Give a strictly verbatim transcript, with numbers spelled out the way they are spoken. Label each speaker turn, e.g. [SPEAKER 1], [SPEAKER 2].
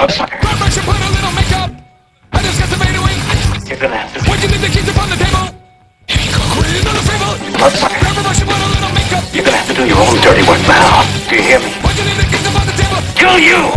[SPEAKER 1] Motherfucker.
[SPEAKER 2] Blood pressure, put a little makeup. I just got some Betaway.
[SPEAKER 1] You're gonna have to.
[SPEAKER 2] Why'd you leave the keys upon the table? Queen of the fable.
[SPEAKER 1] Motherfucker.
[SPEAKER 2] Blood pressure, put a little makeup.
[SPEAKER 1] You're gonna have to do your own dirty work now. Do you hear me?
[SPEAKER 2] Why'd you leave the keys upon the table?
[SPEAKER 1] Kill you!